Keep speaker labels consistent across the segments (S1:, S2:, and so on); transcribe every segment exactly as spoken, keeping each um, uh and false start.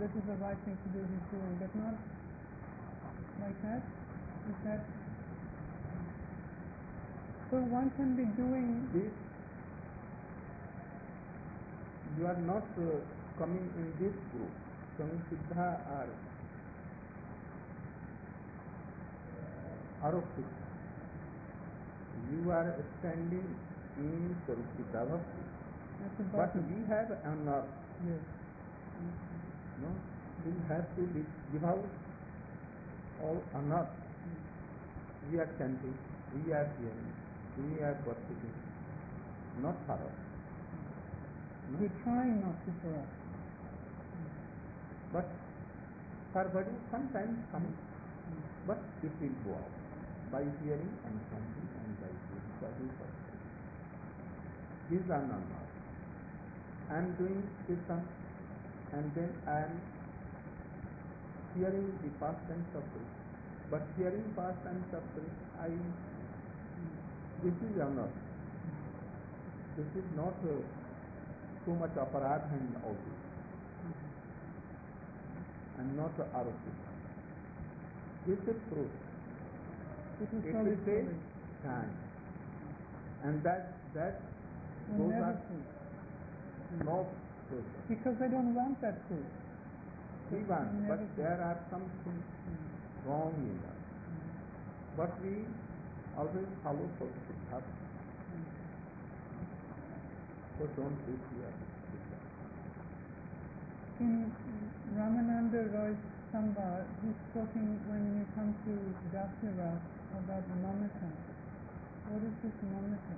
S1: this is the right thing to do, he's doing, but not like that. Is that so? One can be doing
S2: this. You are not uh, coming in this group. Swami Siddha or Arupita. You are standing in Sarupita Bhakti. But we have honor.
S1: Yes.
S2: No, we have to give out all honor. We are chanting, we are hearing, we are worshipping, not for us. No?
S1: We're trying not to for us.
S2: But for body sometimes comes, but it will go out by hearing and chanting and by doing service. These are not now. I am doing kirtan and then I am hearing the past tense of Krishna. But hearing past tense of Krishna, I this is honor. This is not uh, too much aparadha and all this. And not uh, arupita. This is truth.
S1: This is
S2: it will take time. And that that those are no truth.
S1: Because they don't want that truth.
S2: We want, but there are some things wrong in us. But we always follow Siddha. So don't take here.
S1: In Ramananda Roy's Sambhar, he's talking when you come to Dasya about mamata. What is this mamata?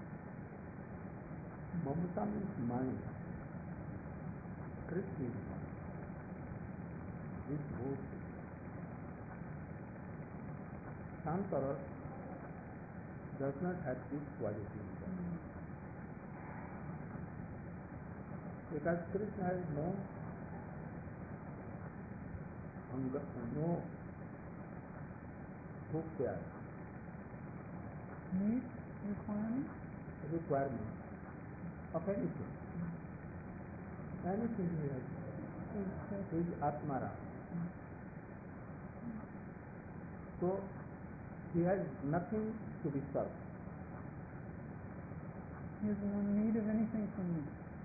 S2: Mamata means mind. Krishna is mind. This whole thing. Shankara does not have this quality in them. Because Krishna has no hunger, no bhukya,
S1: Need, requirement?
S2: requirement of anything. Anything he has. He is Atmara. So he has nothing to be served.
S1: He has no need of anything from me.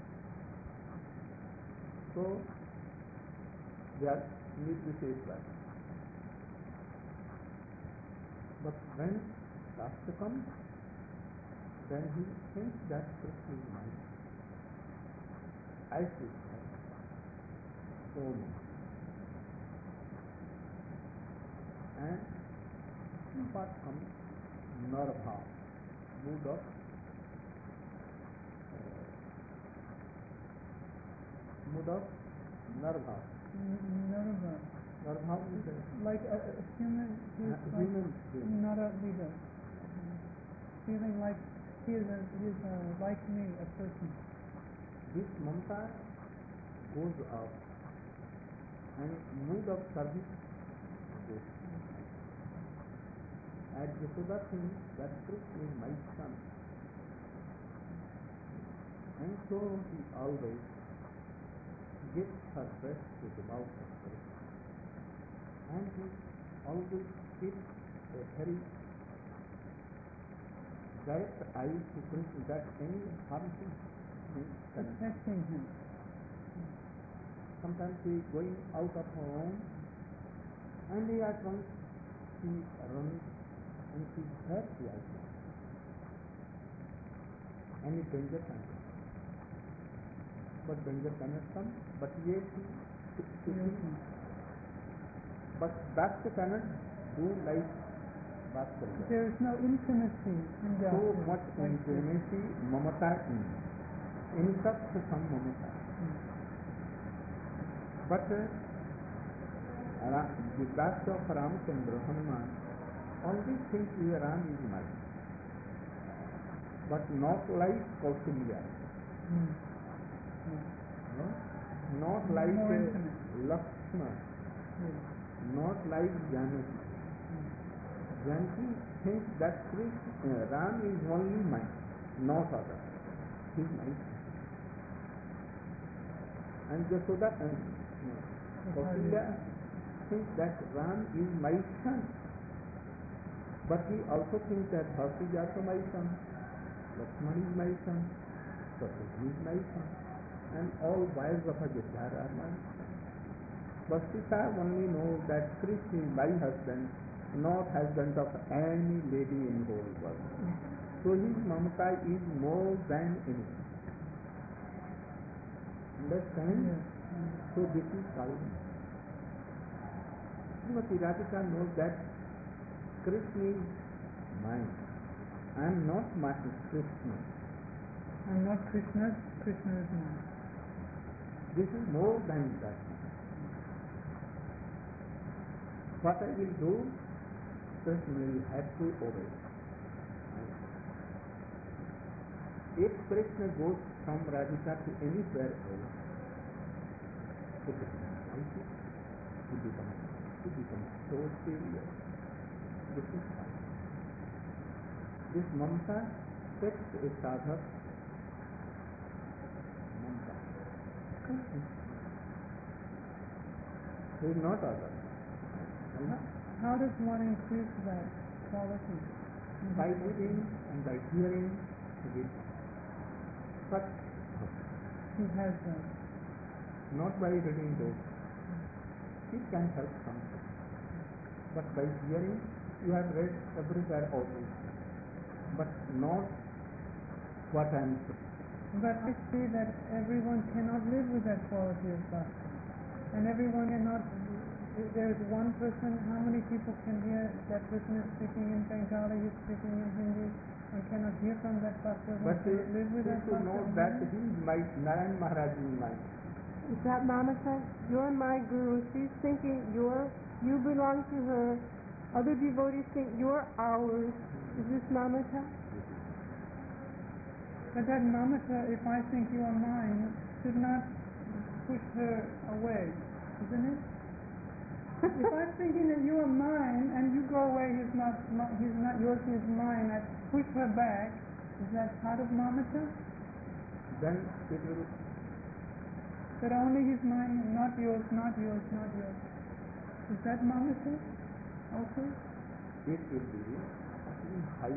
S2: So there need to say that. But when Shastra comes, then he thinks that Krishna is mine. I should have so much. And what comes? Narva, mood of uh, mood of Narva.
S1: Narva.
S2: Narva is a,
S1: like a, a human who's
S2: a
S1: like
S2: human being.
S1: not a leader. Feeling like he is, a, he is a, like me, a person.
S2: This mamata goes up and mood of service goes. At Yashoda thinks that Krishna is my son. And so he always gives her breast to the mouth of Krishna. And he always keeps a very direct eye to Krishna that any harmful thing can
S1: Protecting him.
S2: Sometimes he is going out of her home and he at once she runs and she has the idea. Any danger can come. But danger cannot come, but yet he
S1: Yes.
S2: but Bhakta cannot do like Bhakta.
S1: There is no intimacy in that.
S2: So much intimacy, mamata in. In such some mamata. But uh, the Bhakta of Ramachandra, Hanuman, only thinks Ram is mine. But not like Kausalya.
S1: Mm.
S2: No? Not like
S1: More
S2: uh,
S1: intimate.
S2: Lakshmana.
S1: Yes.
S2: Not like Janaki. Janaki thinks that Krishna, uh, Ram is only mine, not other. He is mine. And Yashoda, and no, Kausalya thinks that Ram is my son, but he also thinks that Bharat is also my son, Lakshman is my son, Shatrughan is my son, and all wives of Ajodhya are my son. But Sita only knows that Krishna is my husband, not husband of any lady in the whole world. So his mamata is more than anything. Understand?
S1: Yes.
S2: So this is called. Srimati Radhika knows that Krishna is mine. I am not my Krishna.
S1: I'm not Krishna's, Krishna is mine.
S2: This is more than that. What I will do, Krishna will have to obey. If Krishna goes from Radhika to anywhere else, to become noisy, to become, to become so serious, this is fine. This mamta takes a sadhak, mamta. He is not other.
S1: How does one increase that quality?
S2: By reading and by hearing with such,
S1: He has that.
S2: not by reading those. It can help something. But by hearing, you have read everywhere always. But not what I am saying.
S1: But I see that everyone cannot live with that quality of bhakti. And everyone cannot, if there is one person, how many people can hear that person is speaking in Bengali, he is speaking in Hindi, and cannot hear from that bhakti,
S2: But he,
S1: live with
S2: he
S1: that
S2: should know
S1: bhakti?
S2: that he is my, Narayan Maharaj is mine.
S3: Is that mamata? You're my guru. She's thinking you're, you belong to her. Other devotees think you're ours. Is this mamata?
S1: But that mamata, if I think you are mine, should not push her away, isn't it? If I'm thinking that you are mine and you go away, he's not, he's not yours, he's mine, I push her back, is that part of mamata?
S2: Then it will,
S1: That only he's mine, not yours, not yours, not yours. Is that mamata also?
S2: it will be high.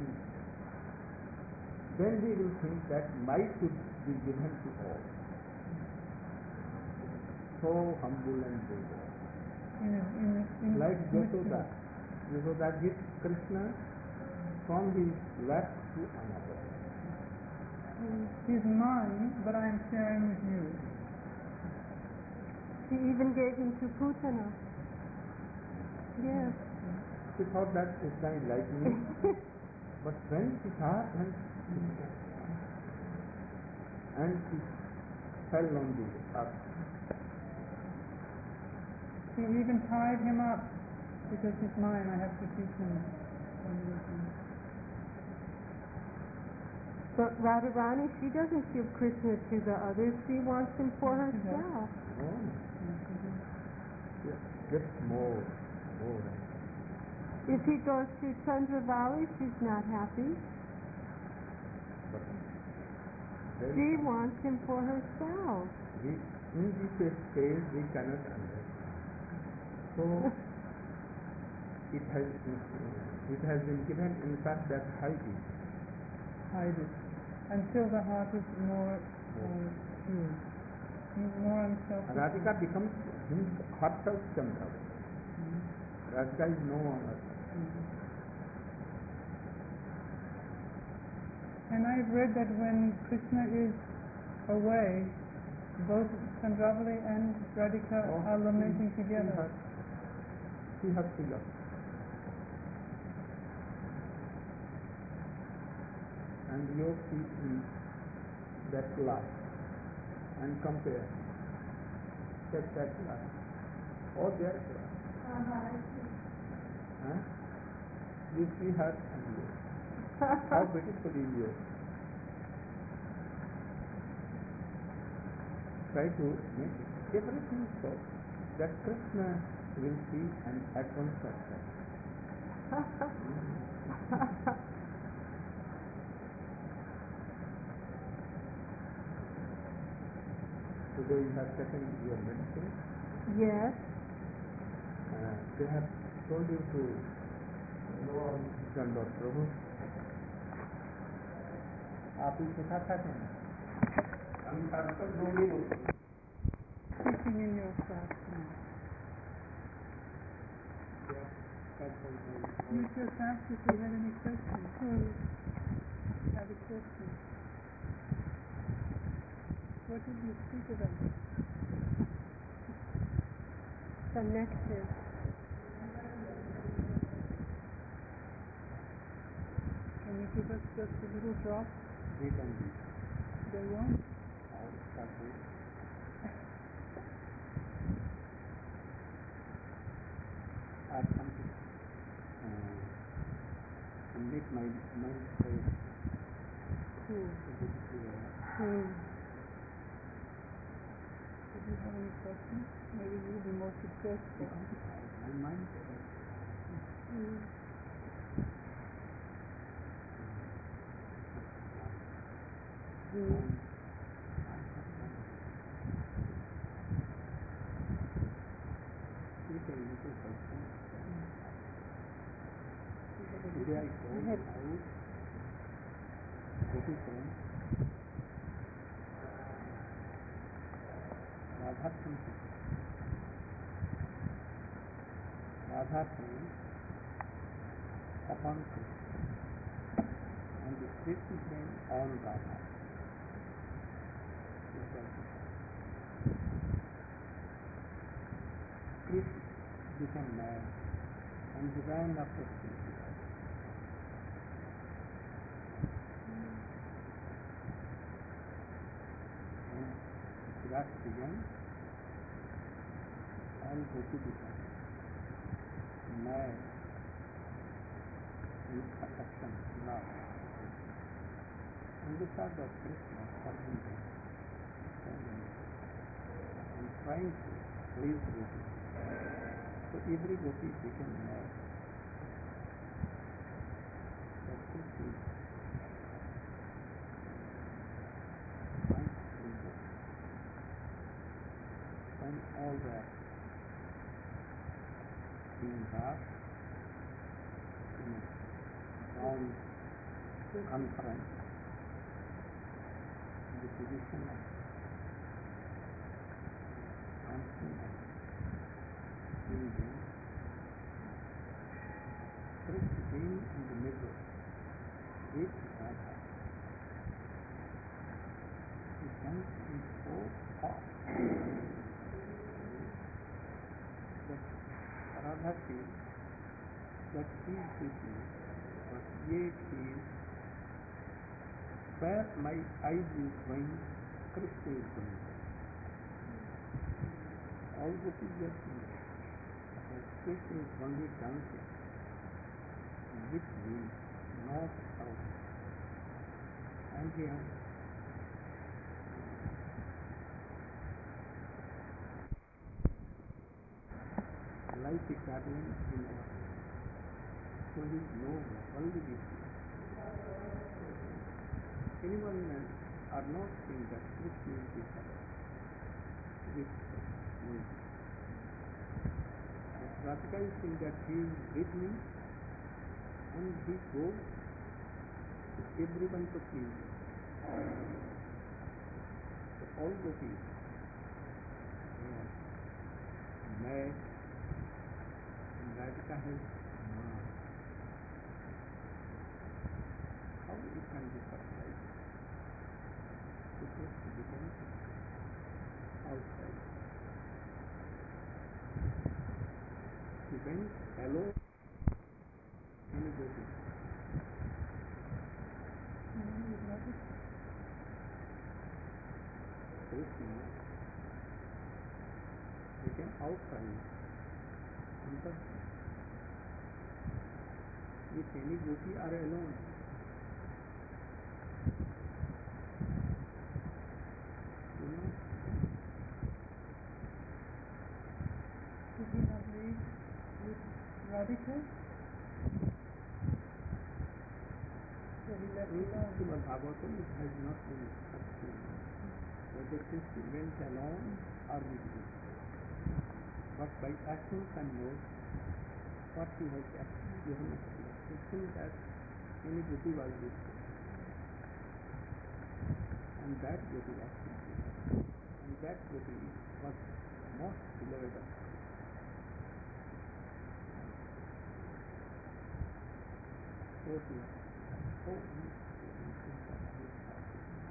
S2: Then he will think that might should be given to all. So humble and brave.
S1: In a, in a, in
S2: Like
S1: in a-
S2: Yashoda. Yashoda gives Krishna from his left to another.
S1: He's mine, but I am sharing with you.
S3: She even gave him to Putana. Yes.
S2: She thought that this guy like me. But when she thought and and she fell on the earth.
S1: She even tied him up because he's mine, I have to teach him.
S3: But Radharani, she doesn't give Krishna to the others. She wants him for
S1: Yes, she does.
S3: herself.
S2: No. Yes, just more, more.
S3: If he goes to Chandravali, she's not happy.
S2: But
S3: She wants him for herself.
S2: we, in this stage we cannot understand. So it has it has been given in fact that height is
S1: Hide it. Until the heart is more uh, pure. More unselfish.
S2: Radhika becomes his herself Chandra. Radhika is no longer.
S1: And I've read that when Krishna is away, both Chandravali and Radhika
S2: Oh,
S1: are lamenting
S2: she
S1: together.
S2: has, she has to love. And you see in that life and compare. Take that life. Or their life. Huh? You see her and you. How beautiful is yours. Try to make everything so that Krishna will see and at once accept. Today you have taken your medicine.
S3: Yes.
S2: Uh, they have told you to Dandot Prabhu. आप ही सिखा सकते हैं हम संस्कृत ढूंढी बोलते हैं
S1: Teaching in your class now. You just asked if you had any questions.
S3: Hmm.
S1: Had a question. What did you speak about?
S3: Connected.
S1: Can you give us just a little drop?
S2: We can do.
S1: They won't?
S2: I'll start with. I come to uh, to make my mind fresh.
S3: Hmm.
S2: So this is the way.
S3: Hmm.
S1: Did you have any questions? Maybe you'll be more successful.
S2: My mind fresh.
S3: Hmm. Hmm.
S2: Today I told
S3: Ahead.
S2: out Gopi friend Radha Kunti Radha friend upon Krishna and the Krishna friend on Radha. This was the Krishna became mad and ran after Krishna. That began all Gopi became mad with affection, love. And they thought that Krishna serving them, serving them, and trying to please Gopi. So every Gopi became mad. That Krishna is trying to please Gopi. When all that being brought in a round conference in the position of dancing and singing, Krishna being in the middle with Radha, his dance is so fast that Radha feels that he is with me, but yet he is where my eyes is going, Krishna is going. All Gopis are seeing that Krishna is only dancing with me, not out. And we have like a guardian in our so he is no only with you. Anyone are not saying that Krishna is with us, with me. But Radhika is saying that he is with me and he goes to everyone to please him. So all Gopis, they are mad. Radhika has mad. How it can be surprised? Because he becomes outside. He went alone in a Gopi. Krishna became outside. If any Gopi are alone, you know,
S1: Did he not leave with Radhika? So he left
S2: in
S1: alone.
S2: Srimad Bhagavatam it has not been explained whether Krishna went alone or with Gopi. but by actions and modes, what he has actually given us the expression that any Goti was this, and that Goti was complete, and that Goti was most beloved of us. So he was so easy to think of his heart.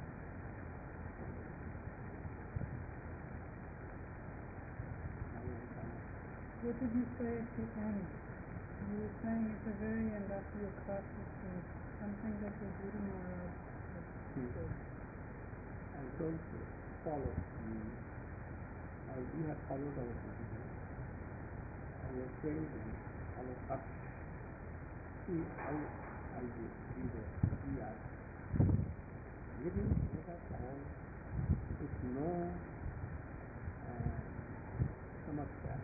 S1: What did you say at the end? You were saying at the very end after your classes was something that the Guru Maharaj said.
S2: And don't follow me, as we have followed our Guru. Our friends follow us. See how I will be there. We are living together all with no uh, samasya,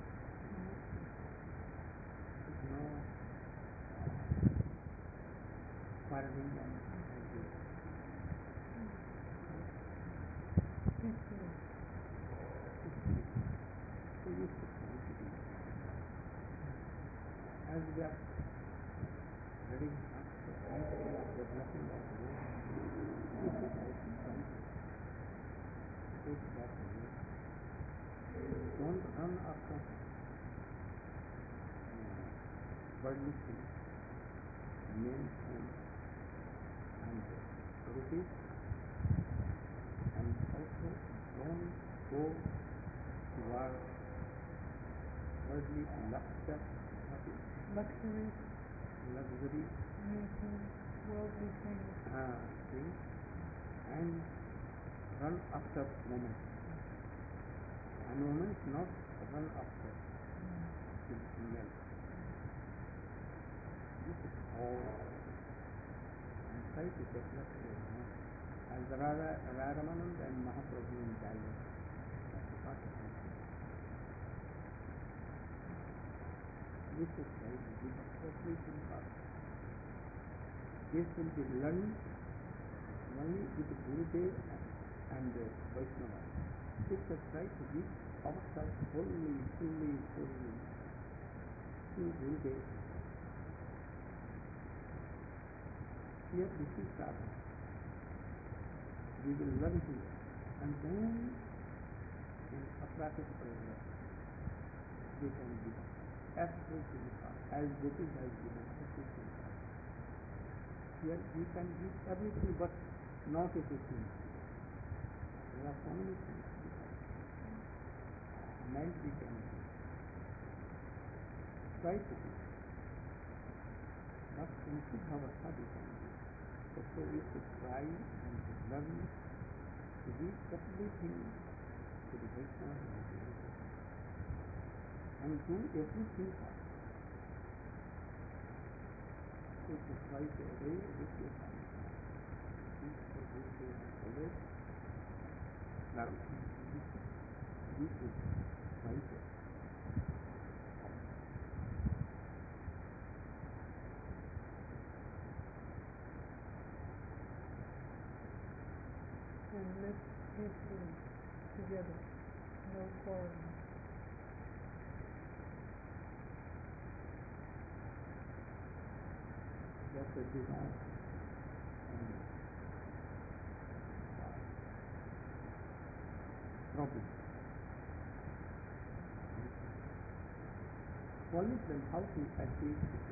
S2: with no quarreling and arguing.
S1: Peacefully.
S2: So you should try to be as we are ready not to developing our work. We should also try to take that away. Don't run after uh, worldly things, men and and rupees, and also don't go toward worldly luxury,
S1: Luxury,
S2: luxury
S1: anything, worldly things.
S2: uh, things, and run after women. And women is not run after female. This is all. And try to develop your mind. As Radha, Radhamanand and Mahaprabhu in dialogue. That's a part of it. This is right. This is everything part. This will be learned only with the Gurudev and the Vaishnava. This is try to give ourselves fully, fully, fully to Gurudev. Here this is Radha. We will learn here. And then in Aprakrit program, we can give everything as Gopi has given everything. Here we can give everything but not everything. There are so many things. And we can give. Try to give. But in Siddhavastha we can give. So, so we should try and learn to give everything to the Vaishnava and the Guru. And do everything for us. So to try to obey with your family. This for which they have always learned. We should try to.
S1: And live peacefully together. No quarreling.
S2: That's a desire. And problem. Only then how to achieve this.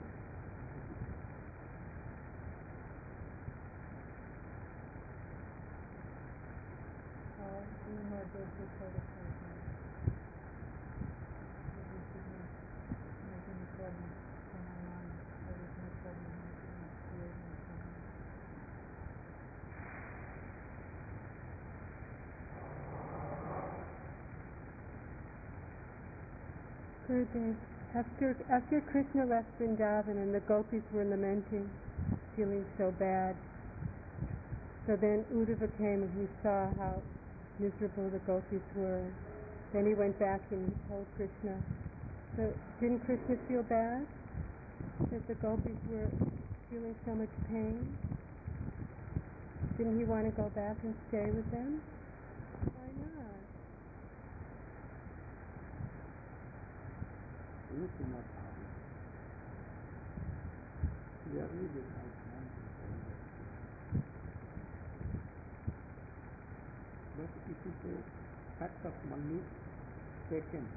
S1: How doing our best to try to find out. That we should not make any problem from our mind. There is no problem. We should not create any problem.
S3: Gurudev, after, after Krishna left Vrindavan and the gopis were lamenting, feeling so bad, so then Uddhava came and he saw how miserable the gopis were. Then he went back and he told Krishna. So didn't Krishna feel bad that the gopis were feeling so much pain? Didn't he want to go back and stay with them? Why not?
S2: anything not happening. Clearly this I can but it is a fact of only second.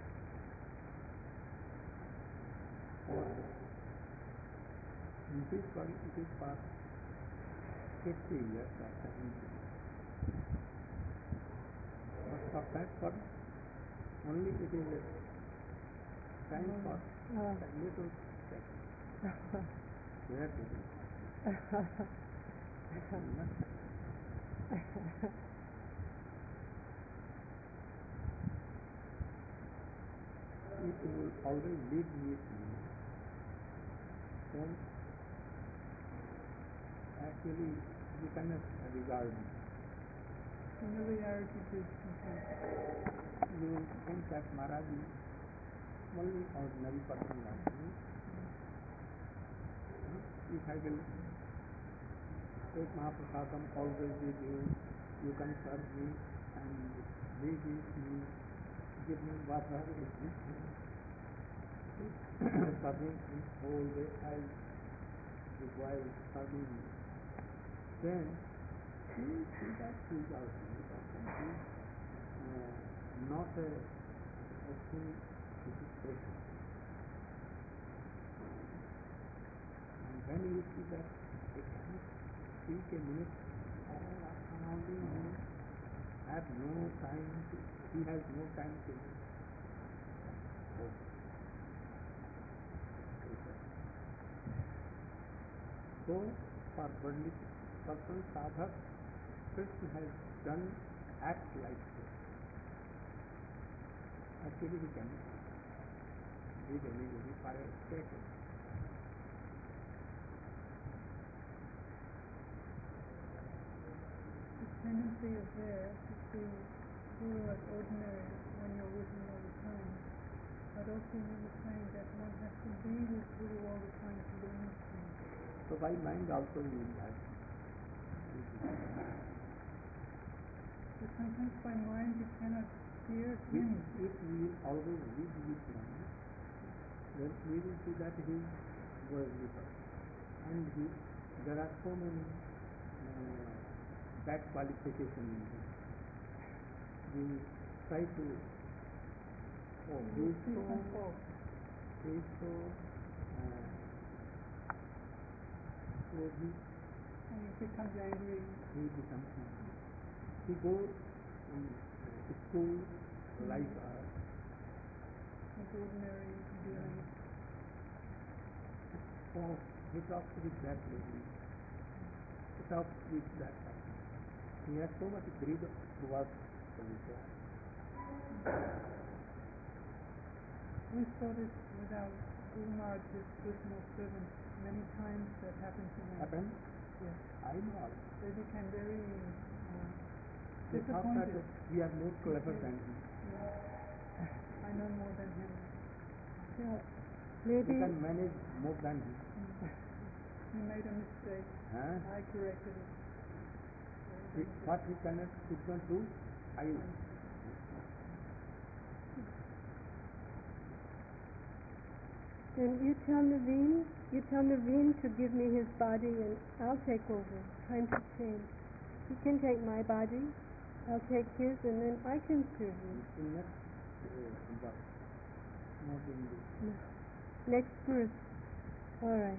S2: Or in this world it is for fifty years after incident. But for that world only it is a time for
S3: Oh.
S2: a little second. Where to be? If you will always live with me, then actually you cannot regard me.
S1: Familiarity is contempt.
S2: You will think that Maharaj is only ordinary person like me. If I will take Mahaprasadam always with you, you can serve me and live with me, give me water, serving me whole day as while serving me. Then you will see that he is ultimate person. He is uh, not a, a thing which is special. And when you see that he cannot speak a minute all surrounding him, have no time to, he has no time to oh. So, for worldly person, sadhak, Krishna has done act like this. Actually, he can give anybody for a second.
S1: The tendency is there to see Guru as ordinary when you're with him all the time. But also you were saying that one has to be with Guru all the time to learn things.
S2: So, by mind also you will have.
S1: But sometimes by mind you cannot hear
S2: If,
S1: him.
S2: if we will always live with him, then we will see that he is worldly person. And he, there are so many uh, bad qualifications in him. We try to, oh, he is
S1: See
S2: so,
S1: some fault.
S2: he is so, uh, so he,
S1: And he becomes angry.
S2: he becomes angry. He goes in uh, school like us.
S1: With ordinary dealing.
S2: Oh, he talks with that lady. He talks with that person. He has so much greed towards the Vishya.
S1: We saw this without Guru Maharaj's personal servants. Many times that happened to them.
S2: Happened?
S1: Yes.
S2: I know.
S1: They became very uh,
S2: They thought that
S1: disappointed.
S2: we are more clever than him.
S1: Yeah. I know more than him.
S3: So
S2: We
S3: maybe
S2: can manage more than him.
S1: He made a mistake.
S2: Huh?
S1: I corrected it.
S2: He, what he cannot, he can do, I
S3: then you tell Naveen, you tell Naveen to give me his body and I'll take over. Time to change. He can take my body, I'll take his, and then I can serve you.
S2: in next uh, verse, not in this.
S3: No. Next verse. All right.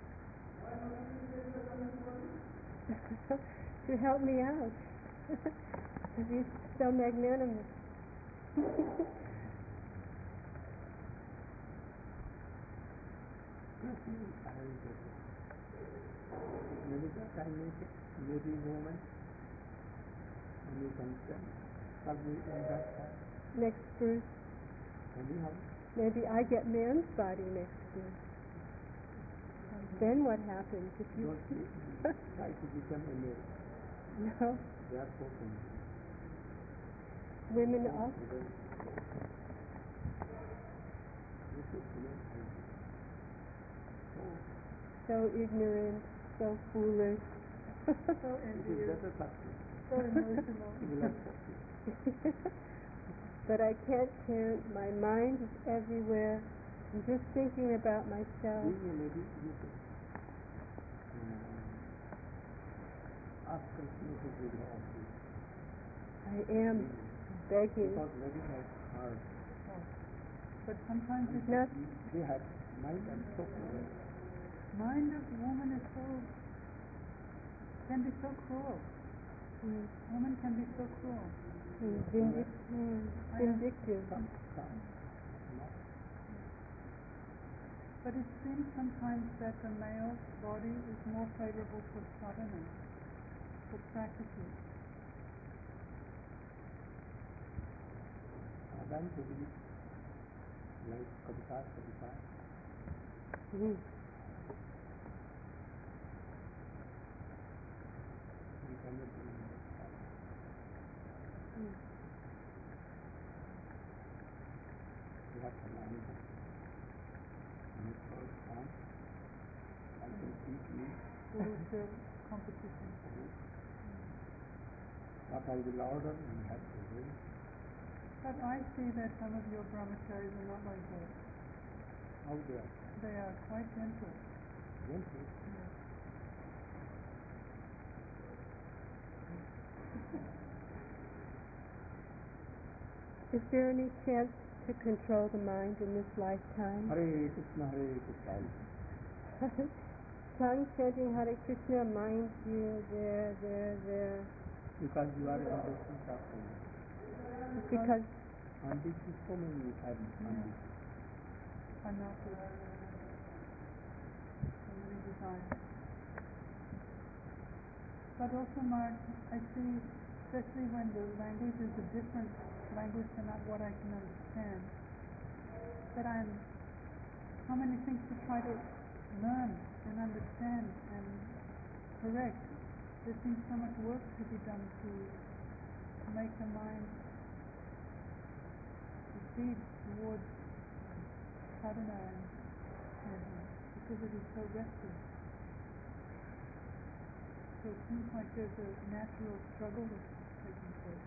S3: To help me out. Because he's so magnanimous.
S2: Maybe that I make it, maybe moment, and you can stand. But we in that time,
S3: Next verse.
S2: anyhow,
S3: Maybe I get man's body next verse. Then what happens if you...
S2: don't be- try to become a male.
S3: No.
S2: They are so simple.
S3: Women
S2: So
S3: also...
S2: hidden. This is human idea. So,
S3: So ignorant, so foolish.
S1: So
S2: it is
S1: envious.
S2: better success.
S1: So emotional.
S2: Relax success.
S3: But I can't count. My mind is everywhere. I'm just thinking about myself.
S2: Being a lady, you could uh, ask Krishna to give her off you.
S3: I am begging.
S2: Because ladies have hard.
S1: But sometimes it's
S3: Not,
S2: They have mind and so cruel.
S1: mind of woman is so can be so cruel.
S3: mm,
S1: Woman can be so cruel.
S3: mm, vindic- mm, vindictive.
S2: Some, some, not.
S1: But it seems sometimes that the male body is more favorable for sadhana, for practices.
S2: Sadhan to be like Kavitar, Kavitar.
S3: Mm.
S2: We cannot do that.
S3: Mm.
S2: We have to learn that. Make our form. I can teach you
S1: Spiritual competition.
S2: what I will order, you have to do.
S1: But I see that some of your brahmacharis are not like that.
S2: How they are.
S1: They are quite gentle.
S2: Gentle.
S1: Yes.
S3: Is there any chance to control the mind in this lifetime?
S2: Hare Krishna, Hare Krishna.
S3: Tongue chanting Hare Krishna, mind here, there, there, there.
S2: Because you are in this suffering.
S3: Because
S2: And this is so many have ambitions.
S1: I'm not good. So many desires. But also, Mark, I see, especially when the language is a different language than what I can understand, that I'm so many things to try to learn and understand and correct. There seems so much work to be done to, to make the mind proceed towards sadhana and chanting, because it is so restless. So it seems like there's a natural struggle that's taking place.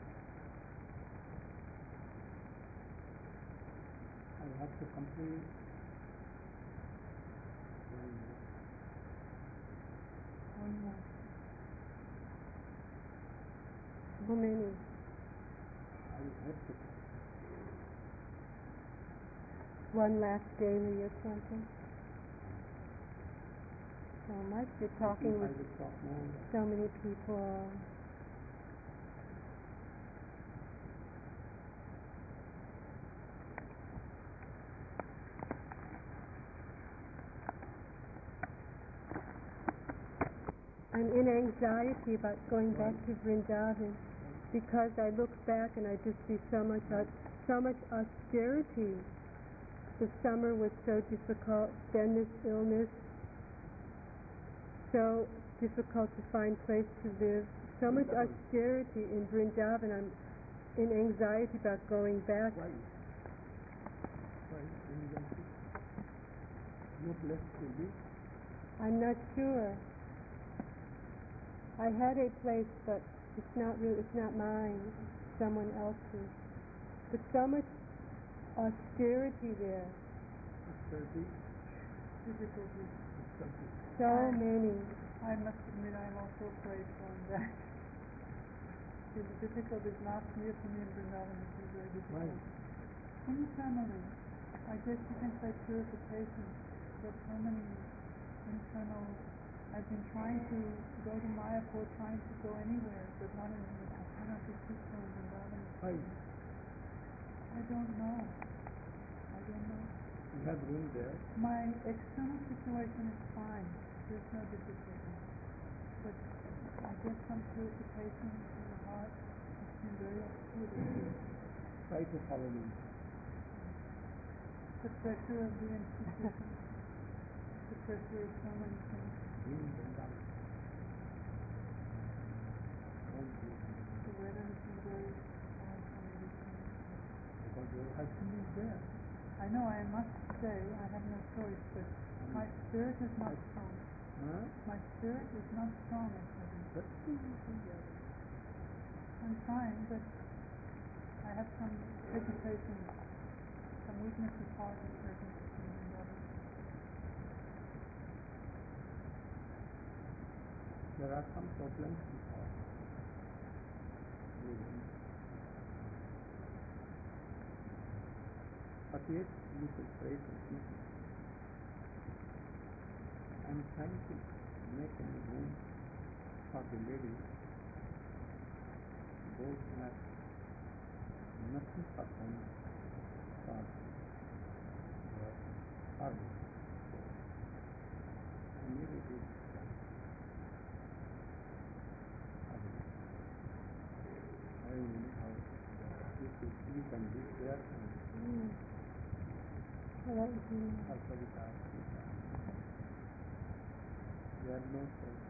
S2: I have to complete
S1: One more.
S3: how many?
S2: I have to
S3: One last daily you're chanting? So much. You're talking
S2: I
S3: with
S2: will talk more.
S3: so many people. I'm in anxiety about going back to Vrindavan because I look back and I just see so much aus- so much austerity. The summer was so difficult, then this illness, so difficult to find place to live, so much austerity in Vrindavan. I'm in anxiety about going back.
S2: Why? Why? No place to live.
S3: I'm not sure. I had a place, but it's not really, it's not mine, it's someone else's. But so much austerity there,
S2: Thirty.
S1: Difficulties.
S2: Thirty.
S3: so many.
S1: I must admit I'm also afraid going back. It's difficult. It's not clear to me in Vrindavan. It is very difficult.
S2: Why?
S1: In family, I guess you can say purification, but so many internal. I've been trying to go to Mayapur, trying to go anywhere, but not in I cannot be peaceful in Vrindavan.
S2: Why?
S1: I don't know. I don't know.
S2: You have room there.
S1: My external situation is fine. There's no difficulty. But I guess some purification in the heart has been very obscure.
S2: Try to follow me.
S1: The pressure of the institution, the pressure of so many things,
S2: In Vrindavan. Don't do it.
S1: the weather has been very hard for me this year.
S2: Because your husband is there.
S1: I know I must stay, I have no choice, but my spirit is not strong.
S2: Huh?
S1: My spirit is not strong at present.
S2: But
S1: I'm trying, but I have some hesitation, some weakness of heart at present.
S2: there are some problems because living. But yet you should pray to Jesus. I am trying to make a room for the ladies, those who have nothing for them for their service. And maybe this I don't know how you should sleep and live there and
S3: Mm. Well, that would be nice.
S2: also without there are no source.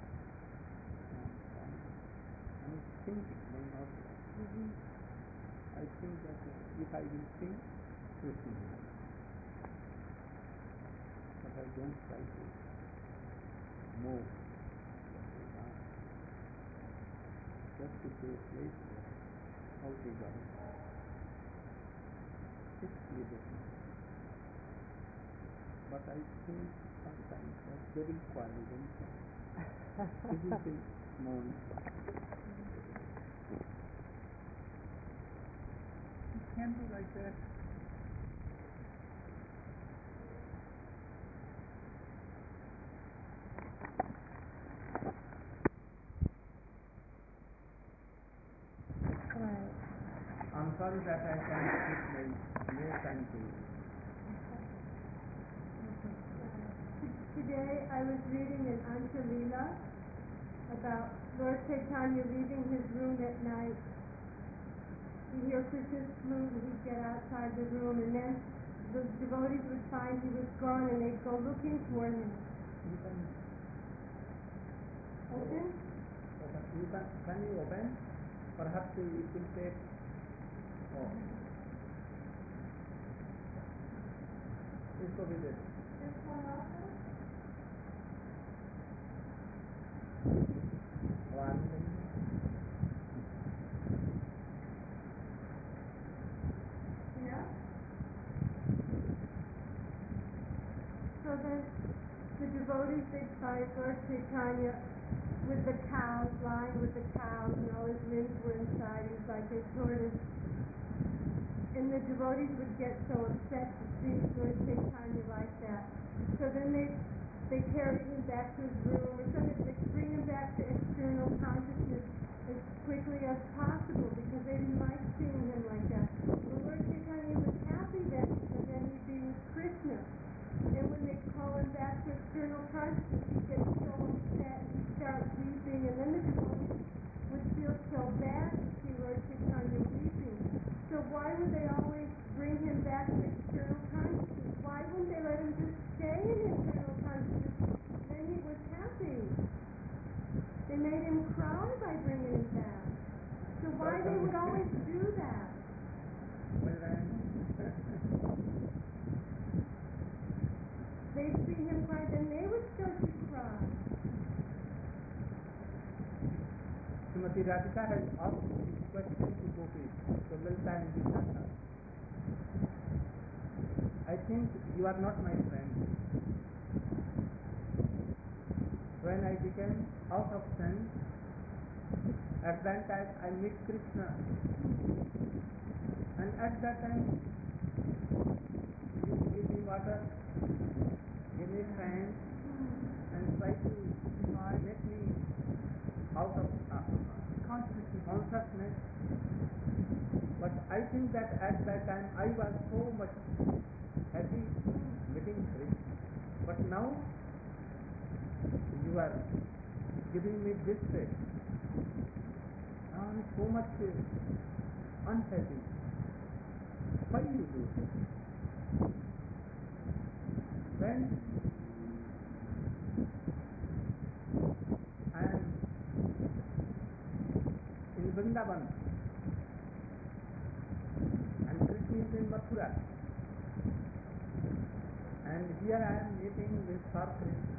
S2: I think my not.
S3: Mhm.
S2: I think that if I will sing, Krishna will. But I don't try to move. Just to say a place where how they got it. It's liberty. But I think sometimes that they will quarrel themselves. This is the moment.
S1: It can be like that.
S3: Right.
S2: I'm sorry that I can't give my more time to you.
S3: Today I was reading in Anjalila about Lord Chaitanya leaving his room at night. You hear Krishna's flute and he'd get outside the room, and then the devotees would find he was gone and they'd go looking for him.
S2: You can
S3: Open?
S2: open. You can, can you open? Perhaps it will take. Oh. This will be there.
S3: This one also?
S2: One.
S3: Yeah. So then the devotees, they'd find Lord Chaitanya with the cows, lying with the cows, and all his limbs were inside. He was like a tortoise. And the devotees would get so upset to see Lord Chaitanya like that. So then they they carried him back to his room, or sometimes they bring him back to external consciousness as quickly as possible because they didn't like seeing him like that. But Lord Chaitanya was happy then because then he'd be with Krishna. And when they call him back to external consciousness, he'd get so upset, he'd start weeping, and then the devotees would feel so bad to see Lord Chaitanya weeping. So why would they always bring him back to external consciousness? Why wouldn't they let him just stay in external consciousness? Then he was happy. They made him cry by bringing him back. So why they would always do that?
S2: Well then.
S3: They'd see him cry, then they would start to cry.
S2: Srimati Radhika has asked this question to Gopis several times in Nanda. I think you are not my friend. When I became out of sense, at that time I meet Krishna. And at that time, you give me water, give me strength, and try to make me out of uh, consciousness, consciousness. But I think that at that time I was so much happy meeting Krishna. But now you are giving me this faith. Now I am so much uh, unhappy. Why you do this? When I am in Vrindavan and Krishna is in Mathura, and here I am meeting with Sir Krishna.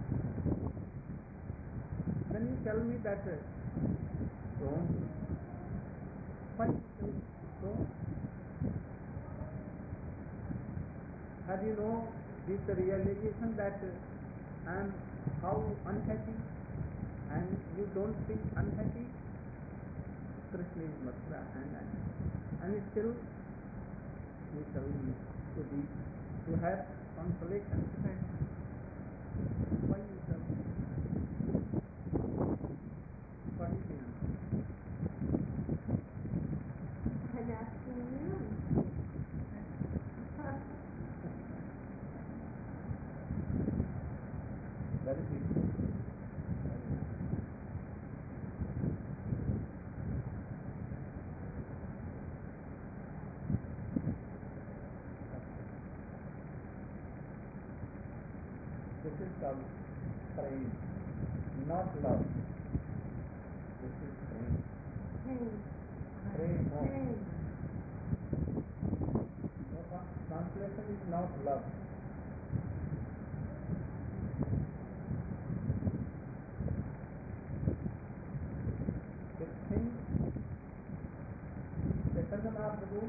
S2: Then you tell me that uh, don't. Why you say don't? Have you know this realization that uh, I am how unhappy and you don't feel unhappy, Krishna is Mathura, and, and, and still you shall need to be, to have consolation. Why you shall? What is the answer?
S3: I'm asking you.
S2: Very beautiful. Very nice. This is called praying, not love. This is praying.
S3: Pain.
S2: Pray more.
S3: Pain.
S2: So, translation is not love. The thing, Chaitanya Mahaprabhu,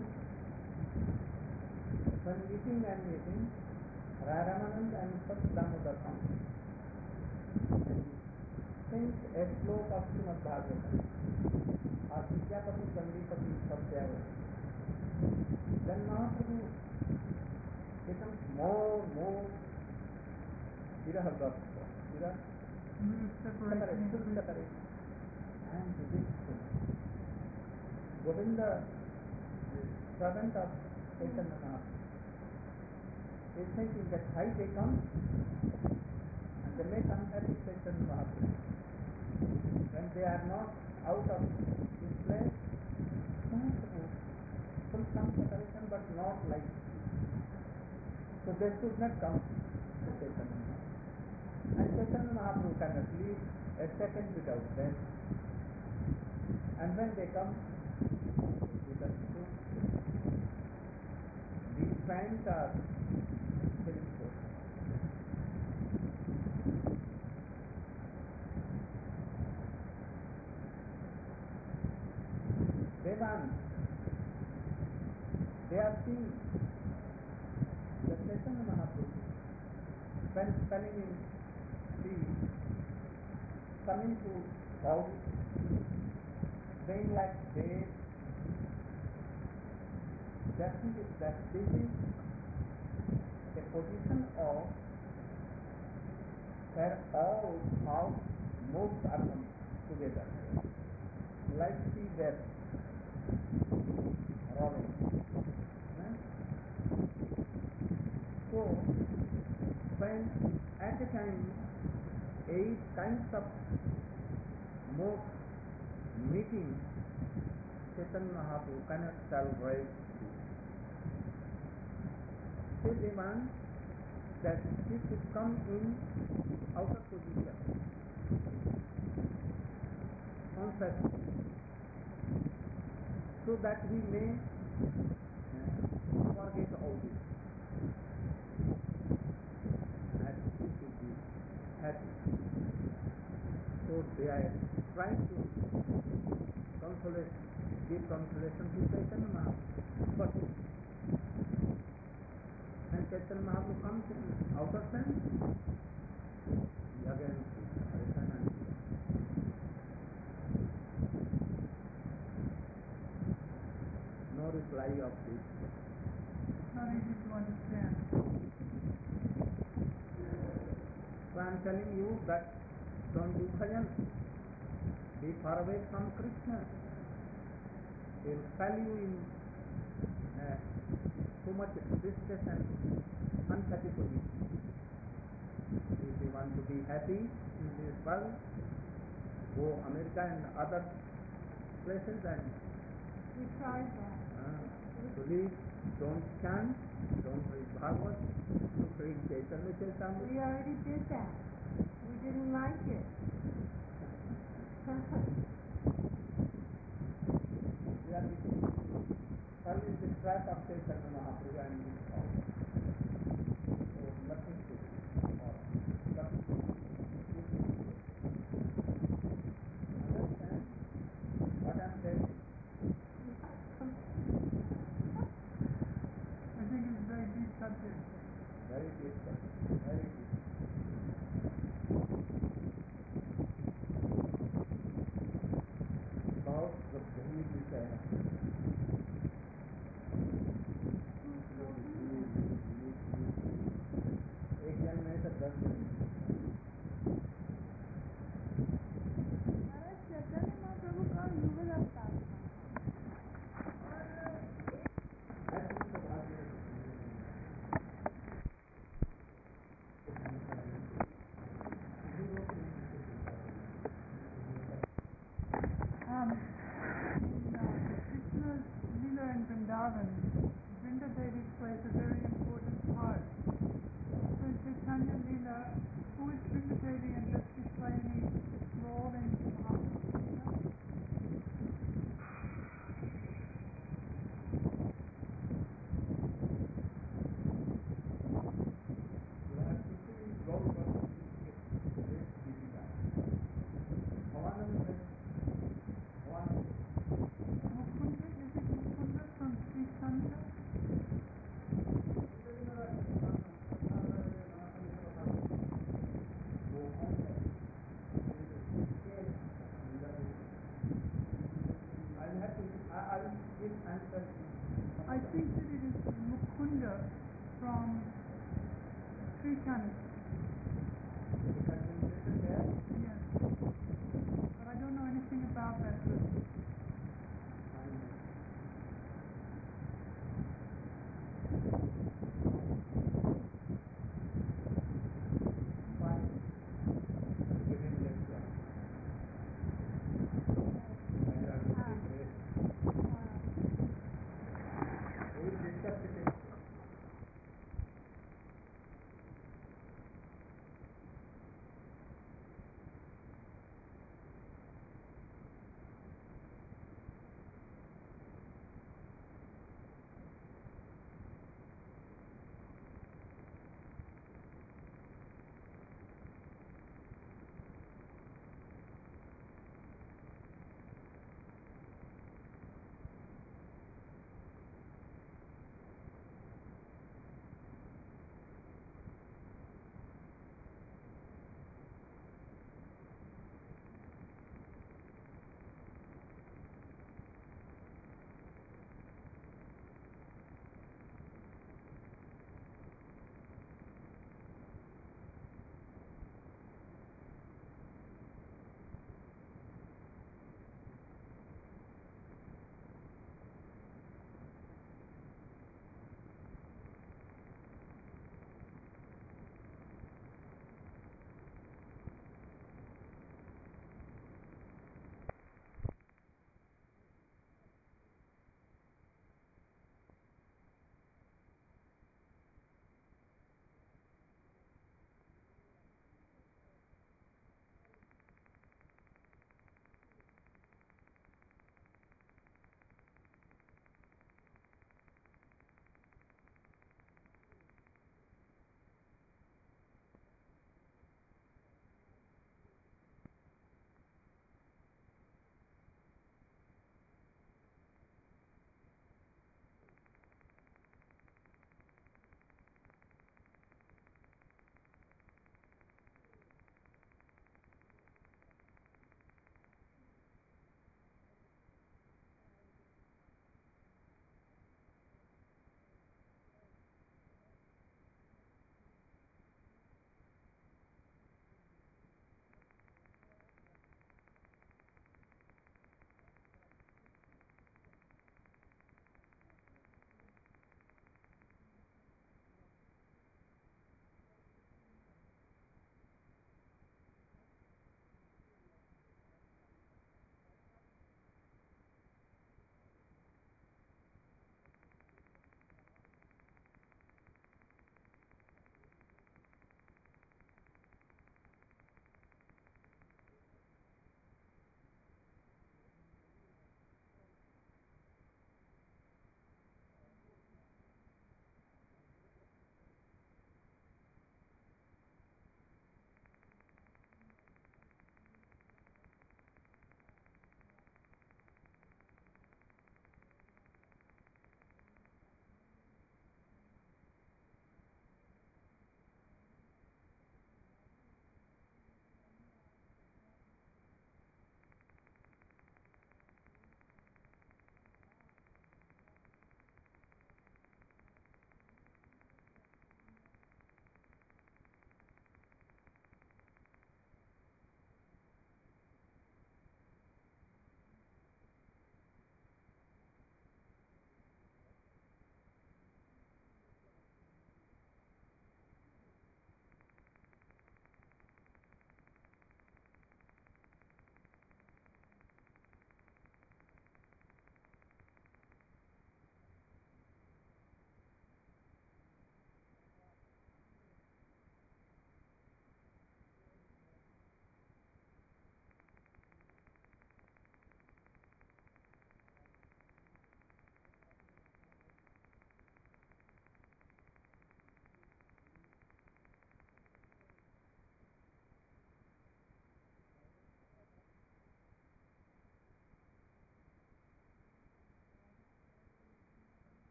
S2: when eating and eating, Radhamanand and Sat Damodar found, and sings a slope of Srimad Bhagavatam, or Vidyapati Gandhipati Satyavati. Then Mahaprabhu becomes more, more Viraha-grasta, Viraha, separate, full separation. And this Govinda, the servant of Chaitanya Mahaprabhu, is thinking that why they come and they make unhappy Chaitanya Mahaprabhu. When they are not out of this place, Mahaprabhu, full some separation but not like this. So they should not come to Chaitanya Mahaprabhu. And Chaitanya Mahaprabhu cannot live a second without them. And when they come, because these fans are very important. Devan, they are seeing the Chaitanya Mahaprabhu when standing in sea, coming to house, saying like this, that is that this is a position of where all house moves are coming together, like sea there rolling. Right? So when at a time eight kinds of modes meeting, Chaitanya Mahaprabhu cannot tolerate this. They demand that he should come in outer position, on such, so that he may uh, forget all this, and he should be happy. So they are trying to consolation, give consolation to Chaitanya Mahaprabhu. But when Chaitanya Mahaprabhu comes in outer sense, he again Harishan and no reply of this.
S1: It's not easy to understand.
S2: So I am telling you that don't do bhajan. Be far away from Krishna. He will fail you in uh, too much distress and unhappy position. If you want to be happy in this world, go America and other places and
S3: We tried that.
S2: uh, to live, don't chant, don't read Bhagavad, to read Chaitanya Charitamrita.
S3: We already did that. We didn't like it.
S2: We are fell in the trap of Chaitanya Mahaprabhu and his power. So nothing to do. Nothing to do. Understand what I am saying?
S1: I think it's a very deep subject.
S2: Very deep, very deep. ये पूछा है एक जन में तो दस जन
S1: महाराज चैतन्य महाप्रभु का युगल अवतार था Um, in uh, Krishna's Leela in Vrindavan, Vrinda Devi plays a very important part. So in Chaitanya Leela, who is Vrinda Devi and does she play any role in Mahaprabhu's Leela? Mukunda, is it Mukunda from Sri Chanda?
S2: I'll have to, I will give answer.
S1: I think that it is Mukunda from Sri Chanda.